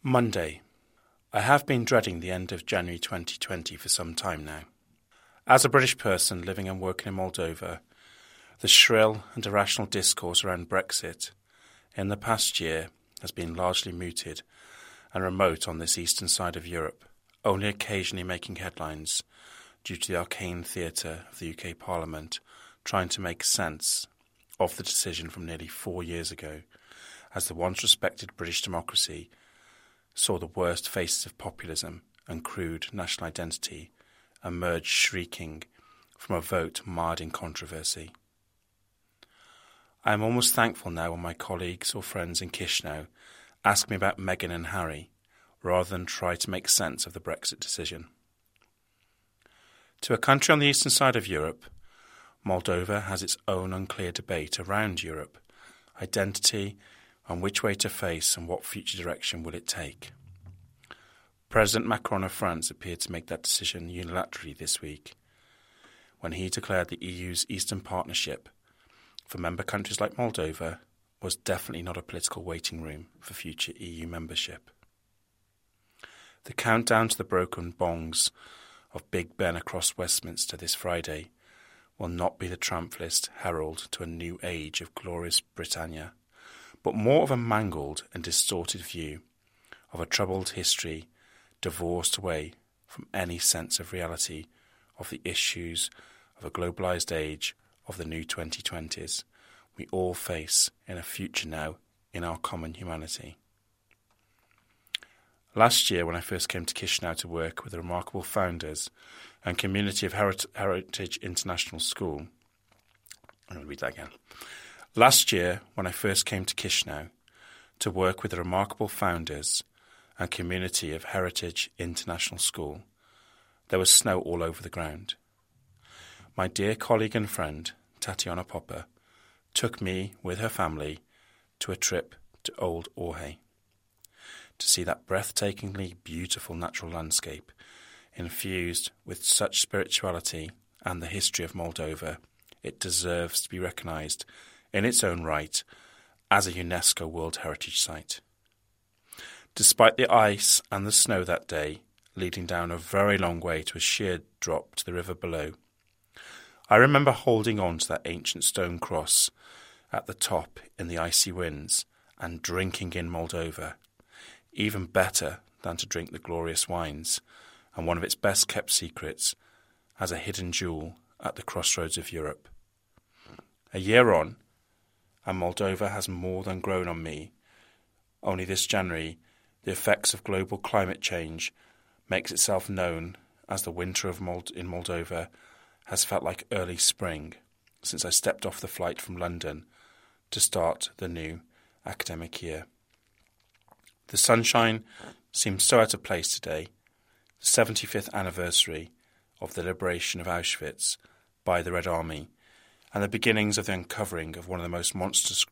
Monday. I have been dreading the end of January 2020 for some time now. As a British person living and working in Moldova, the shrill and irrational discourse around Brexit in the past year has been largely mooted and remote on this eastern side of Europe, only occasionally making headlines due to the arcane theatre of the UK Parliament trying to make sense of the decision from nearly 4 years ago, as the once respected British democracy saw the worst faces of populism and crude national identity emerge shrieking from a vote marred in controversy. I am almost thankful now when my colleagues or friends in Chisinau ask me about Meghan and Harry, rather than try to make sense of the Brexit decision. To a country on the eastern side of Europe, Moldova has its own unclear debate around Europe, identity, and which way to face and what future direction will it take. President Macron of France appeared to make that decision unilaterally this week, when he declared the EU's Eastern Partnership for member countries like Moldova was definitely not a political waiting room for future EU membership. The countdown to the broken bongs of Big Ben across Westminster this Friday will not be the triumphalist herald to a new age of glorious Britannia, but more of a mangled and distorted view of a troubled history divorced away from any sense of reality of the issues of a globalised age of the new 2020s we all face in a future now in our common humanity. Last year, when I first came to Chisinau to work with the remarkable founders and community of Heritage International School, I'm going to read that again. Last year, when I first came to Chisinau to work with the remarkable founders and community of Heritage International School, there was snow all over the ground. My dear colleague and friend, Tatiana Popper, took me with her family to a trip to Old Orhei to see that breathtakingly beautiful natural landscape infused with such spirituality and the history of Moldova. It deserves to be recognised in its own right as a UNESCO World Heritage Site. Despite the ice and the snow that day, leading down a very long way to a sheer drop to the river below, I remember holding on to that ancient stone cross at the top in the icy winds and drinking in Moldova, even better than to drink the glorious wines, and one of its best-kept secrets as a hidden jewel at the crossroads of Europe. A year on, and Moldova has more than grown on me. Only this January, the effects of global climate change makes itself known as the winter in Moldova has felt like early spring since I stepped off the flight from London to start the new academic year. The sunshine seems so out of place today, the 75th anniversary of the liberation of Auschwitz by the Red Army, and the beginnings of the uncovering of one of the most monstrous.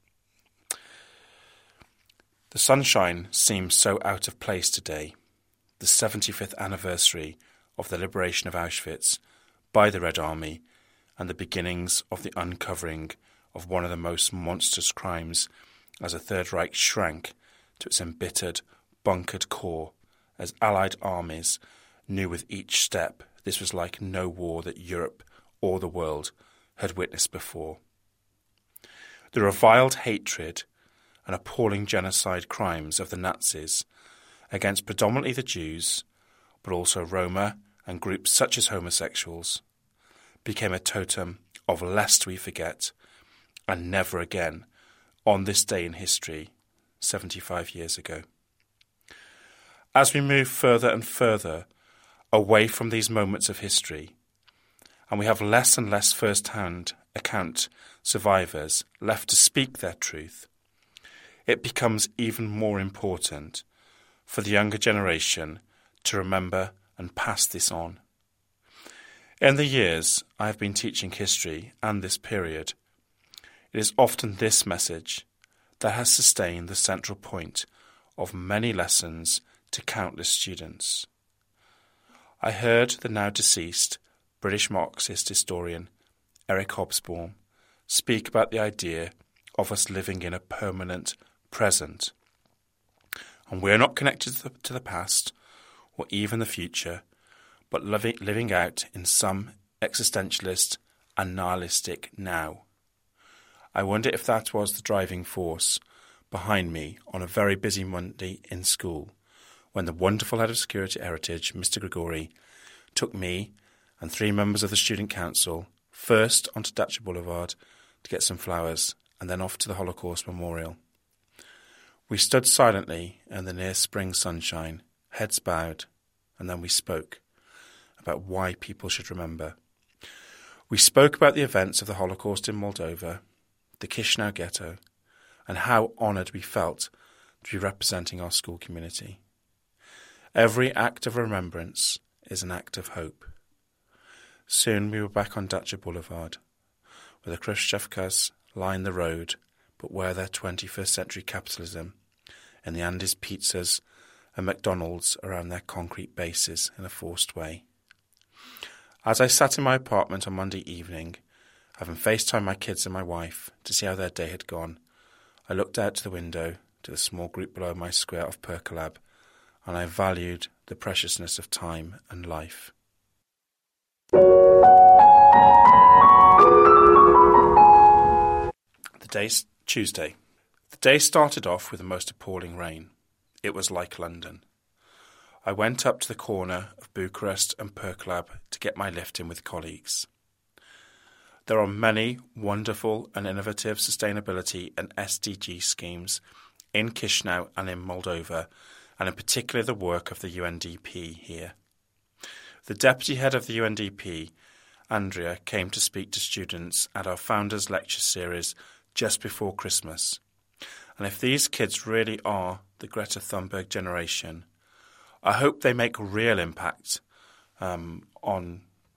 The sunshine seems so out of place today, the 75th anniversary of the liberation of Auschwitz by the Red Army, and the beginnings of the uncovering of one of the most monstrous crimes as the Third Reich shrank to its embittered, bunkered core, as Allied armies knew with each step this was like no war that Europe or the world had witnessed before. The reviled hatred and appalling genocide crimes of the Nazis against predominantly the Jews, but also Roma and groups such as homosexuals, became a totem of lest we forget, and never again, on this day in history, 75 years ago. As we move further and further away from these moments of history, and we have less and less first-hand account survivors left to speak their truth, it becomes even more important for the younger generation to remember and pass this on. In the years I have been teaching history and this period, it is often this message that has sustained the central point of many lessons to countless students. I heard the now deceased British Marxist historian Eric Hobsbawm speak about the idea of us living in a permanent present, And we're not connected to the past or even the future, but living out in some existentialist and nihilistic now. I wonder if that was the driving force behind me on a very busy Monday in school, when the wonderful head of Security Heritage, Mr. Grigori, took me and 3 members of the Student Council first onto Dacha Boulevard to get some flowers and then off to the Holocaust Memorial. We stood silently in the near spring sunshine, heads bowed, and then we spoke about why people should remember. We spoke about the events of the Holocaust in Moldova, the Chisinau ghetto, and how honoured we felt to be representing our school community. Every act of remembrance is an act of hope. Soon we were back on Dacha Boulevard, where the Khrushchevkas line the road, but wear their 21st century capitalism, and the Andes pizzas and McDonald's around their concrete bases in a forced way. As I sat in my apartment on Monday evening, having FaceTimed my kids and my wife to see how their day had gone, I looked out to the window to the small group below my square of Percolab, and I valued the preciousness of time and life. The day's Tuesday. The day started off with the most appalling rain. It was like London. I went up to the corner of Bucharest and Percolab to get my lift in with colleagues. There are many wonderful and innovative sustainability and SDG schemes in Chisinau and in Moldova, and in particular the work of the UNDP here. The deputy head of the UNDP, Andrea, came to speak to students at our Founders Lecture Series just before Christmas. And if these kids really are the Greta Thunberg generation, I hope they make a real impact The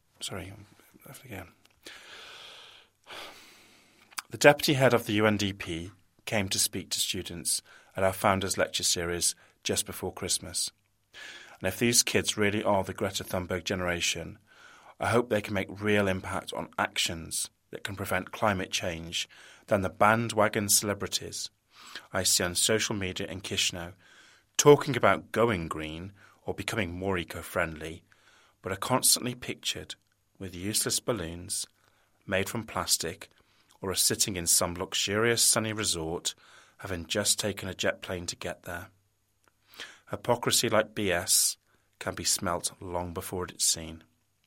deputy head of the UNDP came to speak to students at our Founders Lecture Series just before Christmas. And if these kids really are the Greta Thunberg generation, I hope they can make real impact on actions that can prevent climate change than the bandwagon celebrities I see on social media in Chisinau talking about going green or becoming more eco-friendly, but are constantly pictured with useless balloons made from plastic or are sitting in some luxurious sunny resort having just taken a jet plane to get there. Hypocrisy like BS can be smelt long before it's seen.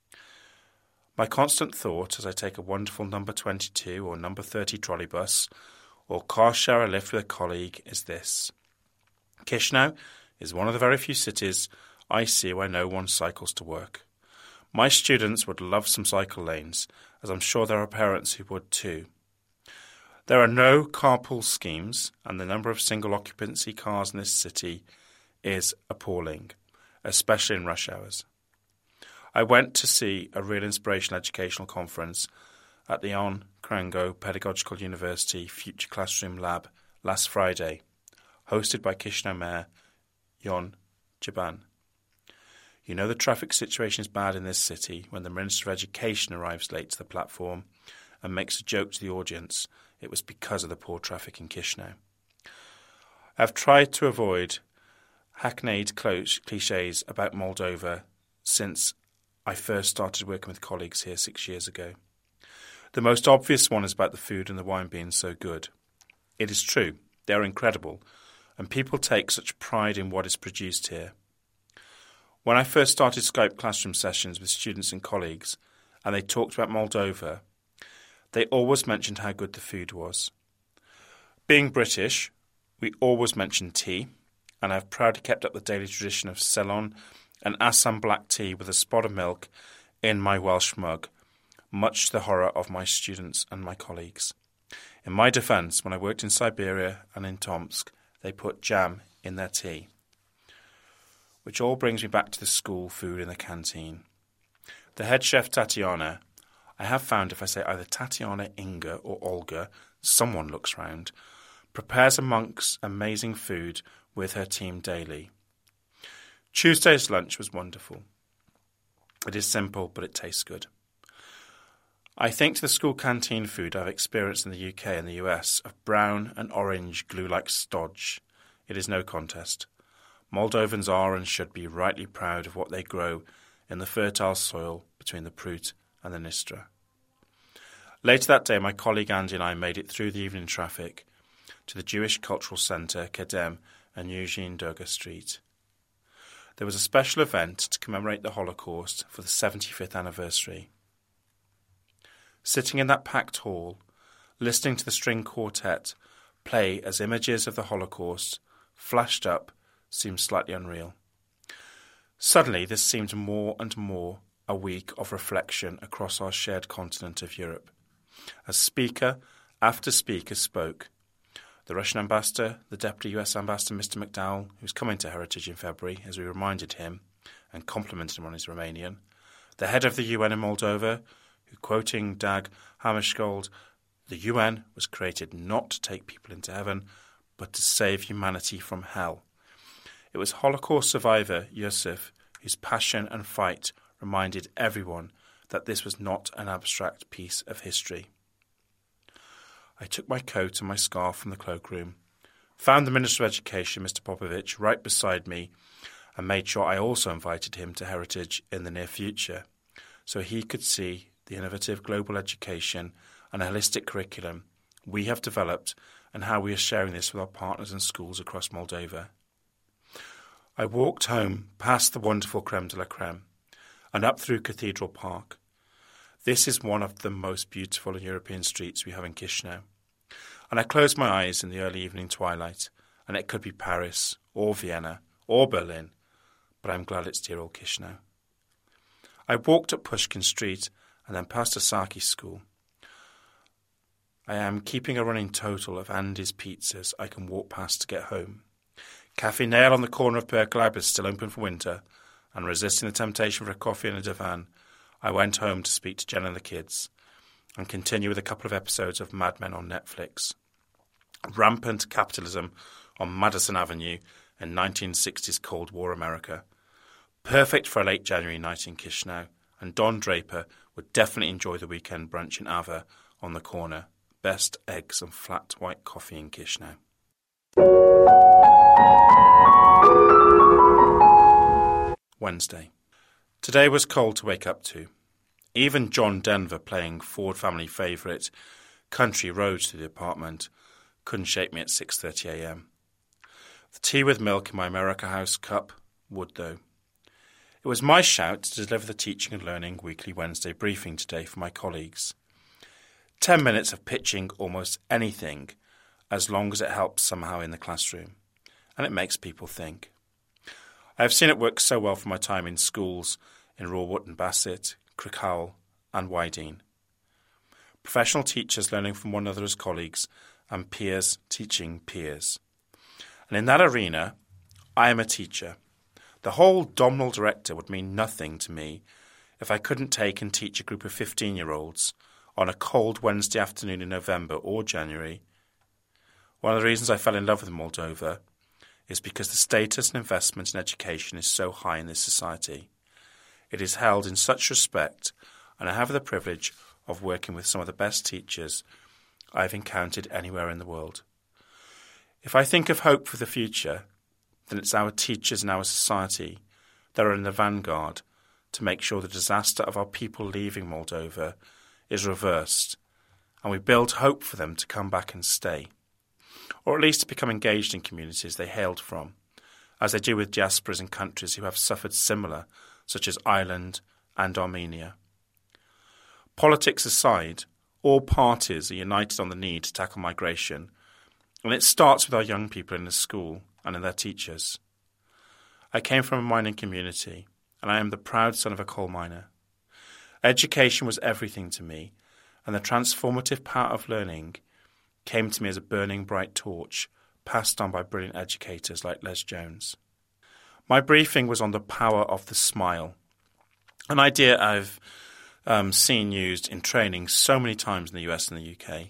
My constant thought as I take a wonderful number 22 or number 30 trolleybus or car share a lift with a colleague is this. Chisinau is one of the very few cities I see where no one cycles to work. My students would love some cycle lanes, as I'm sure there are parents who would too. There are no carpool schemes, and the number of single occupancy cars in this city is appalling, especially in rush hours. I went to see a real inspirational educational conference at the Ioan Crango Pedagogical University Future Classroom Lab last Friday, hosted by Chisinau Mayor Ion Ciobán. You know the traffic situation is bad in this city when the Minister of Education arrives late to the platform and makes a joke to the audience. It was because of the poor traffic in Chisinau. I have tried to avoid hackneyed clichés about Moldova since I first started working with colleagues here 6 years ago. The most obvious one is about the food and the wine being so good. It is true, they are incredible, and people take such pride in what is produced here. When I first started Skype classroom sessions with students and colleagues, and they talked about Moldova, they always mentioned how good the food was. Being British, we always mentioned tea, and I've proudly kept up the daily tradition of Ceylon and Assam black tea with a spot of milk in my Welsh mug, much to the horror of my students and my colleagues. In my defence, when I worked in Siberia and in Tomsk, they put jam in their tea. Which all brings me back to the school food in the canteen. The head chef Tatiana, I have found if I say either Tatiana, Inga or Olga, someone looks round, prepares amongst amazing food with her team daily. Tuesday's lunch was wonderful. It is simple, but it tastes good. I think to the school canteen food I've experienced in the UK and the US of brown and orange glue-like stodge. It is no contest. Moldovans are and should be rightly proud of what they grow in the fertile soil between the Prut and the Dnistra. Later that day, my colleague Andy and I made it through the evening traffic to the Jewish Cultural Centre, Kedem, and Eugene Durga Street. There was a special event to commemorate the Holocaust for the 75th anniversary. Sitting in that packed hall, listening to the string quartet play as images of the Holocaust flashed up seemed slightly unreal. Suddenly, this seemed more and more a week of reflection across our shared continent of Europe. As speaker after speaker spoke, the Russian ambassador, the deputy US ambassador, Mr. McDowell, who's coming to Heritage in February, as we reminded him and complimented him on his Romanian, the head of the UN in Moldova, who, quoting Dag Hammarskjöld, the UN was created not to take people into heaven, but to save humanity from hell. It was Holocaust survivor Yusuf whose passion and fight reminded everyone that this was not an abstract piece of history. I took my coat and my scarf from the cloakroom, found the Minister of Education, Mr. Popovich, right beside me, and made sure I also invited him to Heritage in the near future, so he could see the innovative global education and holistic curriculum we have developed and how we are sharing this with our partners and schools across Moldova. I walked home past the wonderful Creme de la Creme and up through Cathedral Park. This is one of the most beautiful European streets we have in Chisinau. And I closed my eyes in the early evening twilight, and it could be Paris or Vienna or Berlin, but I'm glad it's dear old Chisinau. I walked up Pushkin Street and then past Asaki School. I am keeping a running total of Andy's pizzas I can walk past to get home. Cafe Nail on the corner of Percolab is still open for winter, and resisting the temptation for a coffee and a divan, I went home to speak to Jen and the kids, and continue with a couple of episodes of Mad Men on Netflix. Rampant capitalism on Madison Avenue in 1960s Cold War America. Perfect for a late January night in Chisinau, and Don Draper would definitely enjoy the weekend brunch in Ava on the corner. Best eggs and flat white coffee in Chisinau. Wednesday. Today was cold to wake up to. Even John Denver playing Ford family favourite Country Roads through the apartment couldn't shake me at 6:30 a.m. The tea with milk in my America House cup would, though. It was my shout to deliver the Teaching and Learning weekly Wednesday briefing today for my colleagues. 10 minutes of pitching almost anything, as long as it helps somehow in the classroom, and it makes people think. I have seen it work so well for my time in schools in Rawwood and Bassett, Crickhowell and Wydene. Professional teachers learning from one another as colleagues, and peers teaching peers. And in that arena, I am a teacher. The whole Domhnall Director would mean nothing to me if I couldn't take and teach a group of 15-year-olds on a cold Wednesday afternoon in November or January. One of the reasons I fell in love with Moldova is because the status and investment in education is so high in this society. It is held in such respect, and I have the privilege of working with some of the best teachers I have encountered anywhere in the world. If I think of hope for the future, then it's our teachers and our society that are in the vanguard to make sure the disaster of our people leaving Moldova is reversed, and we build hope for them to come back and stay, or at least to become engaged in communities they hailed from, as they do with diasporas in countries who have suffered similar, such as Ireland and Armenia. Politics aside, all parties are united on the need to tackle migration, and it starts with our young people in the school and in their teachers. I came from a mining community, and I am the proud son of a coal miner. Education was everything to me, and the transformative power of learning came to me as a burning bright torch passed on by brilliant educators like Les Jones. My briefing was on the power of the smile, an idea I've seen used in training so many times in the US and the UK.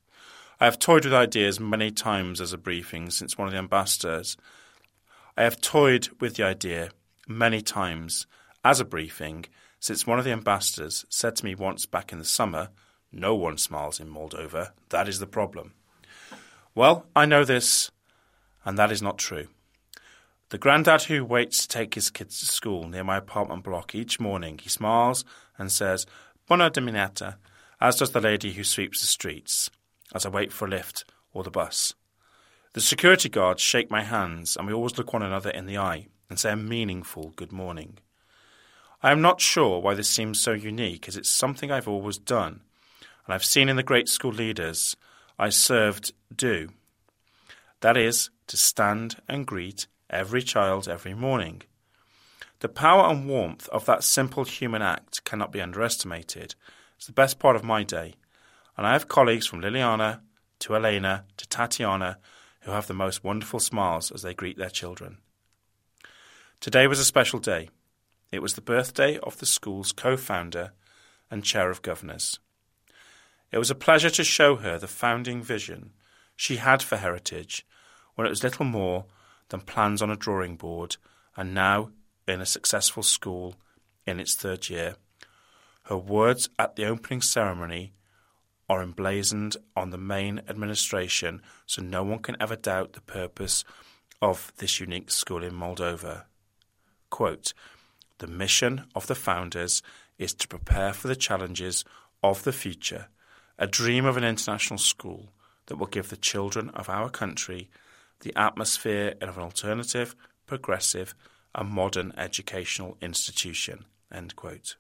I have toyed with ideas many times as a briefing since one of the ambassadors. I have toyed with the idea many times as a briefing since one of the ambassadors said to me once back in the summer, "No one smiles in Moldova, that is the problem." Well, I know this, and that is not true. The granddad who waits to take his kids to school near my apartment block each morning, he smiles and says, "Buona domenica," as does the lady who sweeps the streets, as I wait for a lift or the bus. The security guards shake my hands, and we always look one another in the eye and say a meaningful good morning. I am not sure why this seems so unique, as it's something I've always done, and I've seen in the great school leaders I served do. That is, to stand and greet every child every morning. The power and warmth of that simple human act cannot be underestimated. It's the best part of my day, and I have colleagues from Liliana to Elena to Tatiana who have the most wonderful smiles as they greet their children. Today was a special day. It was the birthday of the school's co-founder and chair of governors. It was a pleasure to show her the founding vision she had for Heritage when it was little more than plans on a drawing board, and now in a successful school in its third year. Her words at the opening ceremony are emblazoned on the main administration, so no one can ever doubt the purpose of this unique school in Moldova. Quote, "The mission of the founders is to prepare for the challenges of the future, a dream of an international school that will give the children of our country the atmosphere of an alternative, progressive, and modern educational institution." End quote.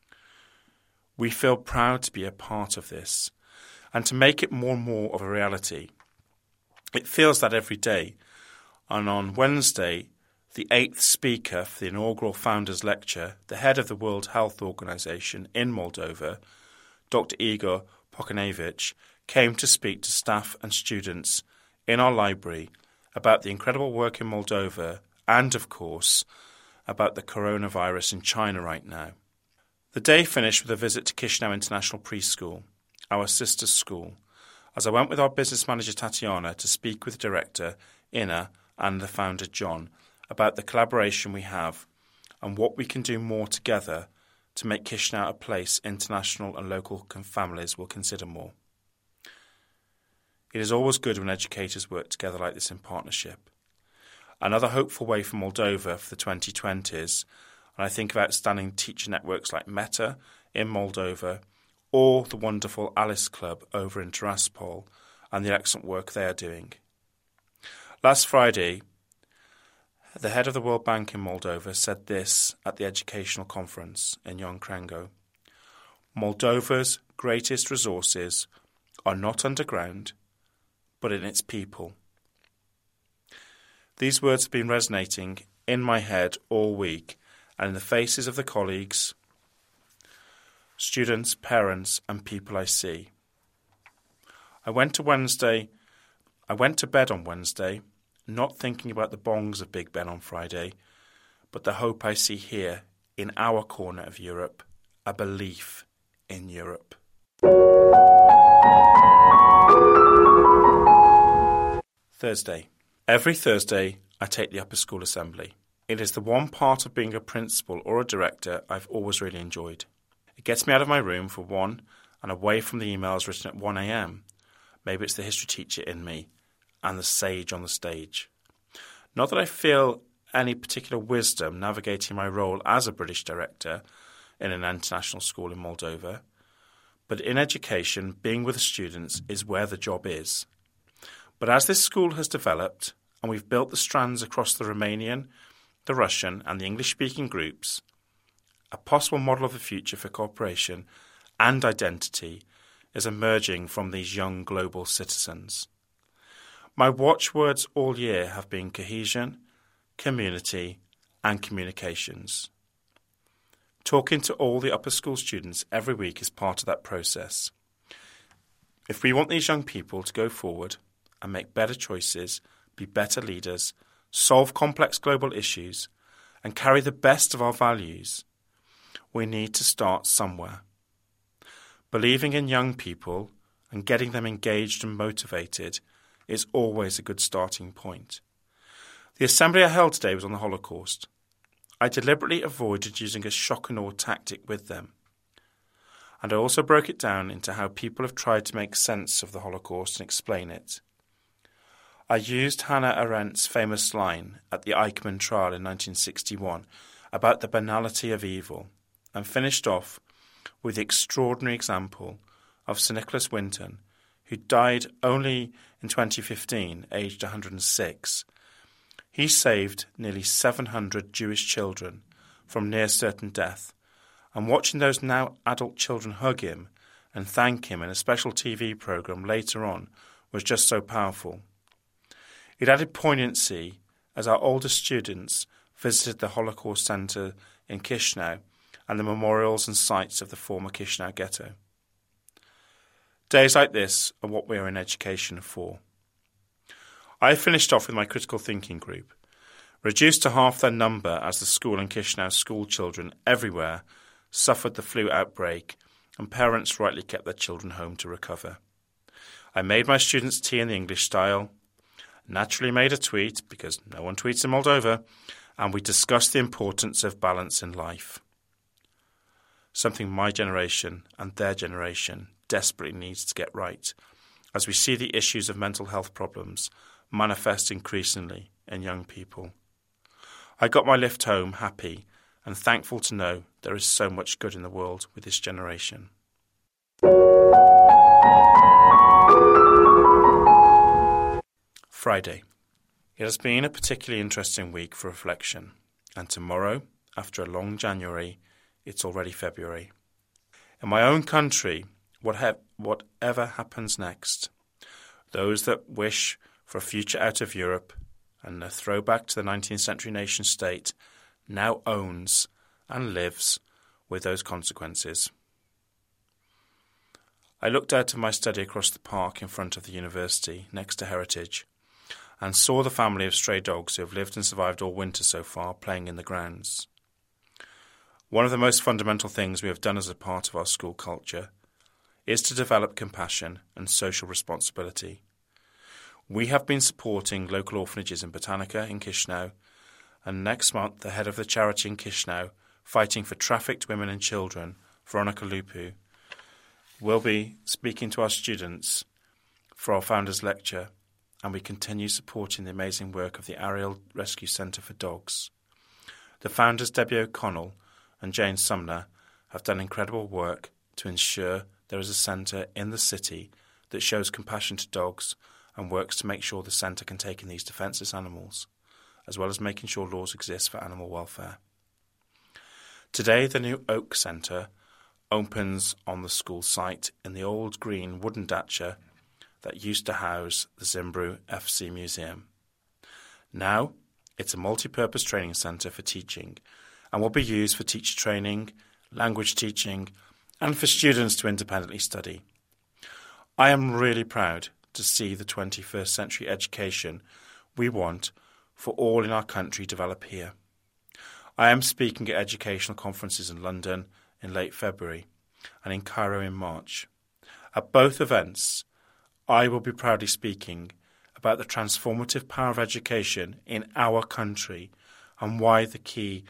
We feel proud to be a part of this and to make it more and more of a reality. It feels that every day, and on Wednesday, the 8th speaker for the inaugural Founders Lecture, the head of the World Health Organization in Moldova, Dr. Igor Pokanevich, came to speak to staff and students in our library about the incredible work in Moldova and, of course, about the coronavirus in China right now. The day finished with a visit to Chisinau International Preschool, our sister school, as I went with our business manager Tatiana to speak with director Ina and the founder John about the collaboration we have and what we can do more together to make Chisinau a place international and local families will consider more. It is always good when educators work together like this in partnership. Another hopeful way for Moldova for the 2020s, and I think of outstanding teacher networks like Meta in Moldova or the wonderful Alice Club over in Tiraspol and the excellent work they are doing. Last Friday, the head of the World Bank in Moldova said this at the educational conference in Ioan Crango: "Moldova's greatest resources are not underground, but in its people." These words have been resonating in my head all week and in the faces of the colleagues, students, parents, and people I see. I went to bed on Wednesday, not thinking about the bongs of Big Ben on Friday, but the hope I see here in our corner of Europe, a belief in Europe. Thursday. Every Thursday, I take the Upper School Assembly. It is the one part of being a principal or a director I've always really enjoyed. It gets me out of my room for one and away from the emails written at 1 a.m. Maybe it's the history teacher in me and the sage on the stage. Not that I feel any particular wisdom navigating my role as a British director in an international school in Moldova, but in education, being with the students is where the job is. But as this school has developed, and we've built the strands across the Romanian, the Russian, and the English-speaking groups, a possible model of the future for cooperation and identity is emerging from these young global citizens. My watchwords all year have been cohesion, community, and communications. Talking to all the upper school students every week is part of that process. If we want these young people to go forward and make better choices, be better leaders, solve complex global issues, and carry the best of our values, we need to start somewhere. Believing in young people and getting them engaged and motivated is always a good starting point. The assembly I held today was on the Holocaust. I deliberately avoided using a shock and awe tactic with them. And I also broke it down into how people have tried to make sense of the Holocaust and explain it. I used Hannah Arendt's famous line at the Eichmann trial in 1961 about the banality of evil, and finished off with the extraordinary example of Sir Nicholas Winton, who died only in 2015, aged 106. He saved nearly 700 Jewish children from near certain death, and watching those now adult children hug him and thank him in a special TV programme later on was just so powerful. It added poignancy as our older students visited the Holocaust Centre in Chisinau and the memorials and sites of the former Chisinau ghetto. Days like this are what we are in education for. I finished off with my critical thinking group, reduced to half their number as the school in Chisinau school children everywhere suffered the flu outbreak and parents rightly kept their children home to recover. I made my students tea in the English style, naturally made a tweet because no one tweets in Moldova, and we discussed the importance of balance in life. Something my generation and their generation desperately needs to get right, as we see the issues of mental health problems manifest increasingly in young people. I got my lift home happy and thankful to know there is so much good in the world with this generation. Friday. It has been a particularly interesting week for reflection, and tomorrow, after a long January, it's already February. In my own country, whatever happens next, those that wish for a future out of Europe and a throwback to the 19th century nation state now owns and lives with those consequences. I looked out of my study across the park in front of the university next to Heritage and saw the family of stray dogs who have lived and survived all winter so far playing in the grounds. One of the most fundamental things we have done as a part of our school culture is to develop compassion and social responsibility. We have been supporting local orphanages in Botanica in Chisinau, and next month the head of the charity in Chisinau fighting for trafficked women and children, Veronica Lupu, will be speaking to our students for our Founders Lecture, and we continue supporting the amazing work of the Ariel Rescue Centre for Dogs. The founders Debbie O'Connell and Jane Sumner have done incredible work to ensure there is a centre in the city that shows compassion to dogs and works to make sure the centre can take in these defenceless animals, as well as making sure laws exist for animal welfare. Today, the new Oak Centre opens on the school site in the old green wooden dacha that used to house the Zimbru FC Museum. Now, it's a multi-purpose training centre for teaching and will be used for teacher training, language teaching, and for students to independently study. I am really proud to see the 21st century education we want for all in our country develop here. I am speaking at educational conferences in London in late February and in Cairo in March. At both events, I will be proudly speaking about the transformative power of education in our country and why the key.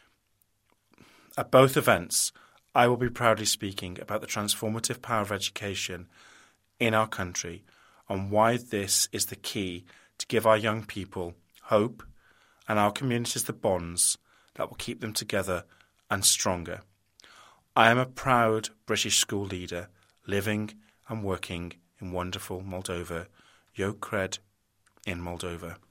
At both events, I will be proudly speaking about the transformative power of education in our country and why this is the key to give our young people hope and our communities the bonds that will keep them together and stronger. I am a proud British school leader living and working in wonderful Moldova, Yo Cred in Moldova.